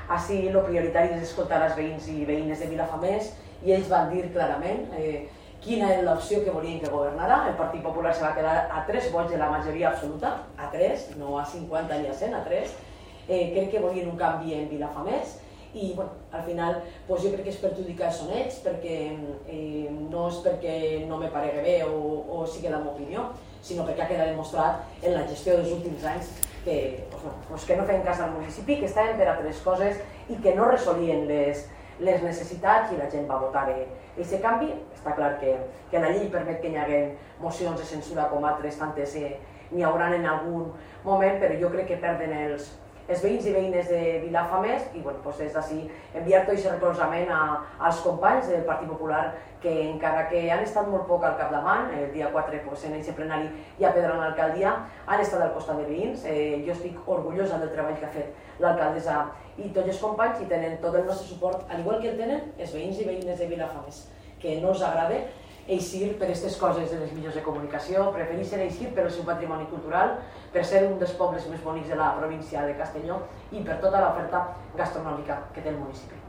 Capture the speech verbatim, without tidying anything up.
Així el prioritari és escoltar els veïns i veïnes de Vilafamés i ells van dir clarament quina és l'opció que volien que governara. El Partit Popular se va quedar a tres vots de la majoria absoluta, a tres, no a cinquanta ni a cent, a tres. Crec que volien un canvi en Vilafamés i al final jo crec que és perjudicar són ells, perquè no és perquè no me paregui bé o sigui la meva opinió, sinó perquè ha quedat demostrat en la gestió dels últims anys que no feien cas al municipi, que estaven per altres coses i que no resolien les necessitats i la gent va votar aquest canvi. Està clar que la llei permet que hi hagi mocions de censura com altres tantes n'hi hauran en algun moment, però jo crec que perden els els veïns i veïnes de Vilafamés i des d'ací enviar tot aquest recolzament als companys del Partit Popular que encara que han estat molt poc al capdavant, el dia quatre en aquest plenari i a Pedra en l'alcaldia, han estat al costat de veïns. Jo estic orgullosa del treball que ha fet l'alcaldessa i tots els companys i tenen tot el nostre suport, al igual que el tenen els veïns i veïnes de Vilafamés, que no els agrada eixir per aquestes coses de les mitjans de comunicació, prefereixen eixir per el seu patrimoni cultural, per ser un dels pobles més bonics de la província de Castelló i per tota l'oferta gastronòmica que té el municipi.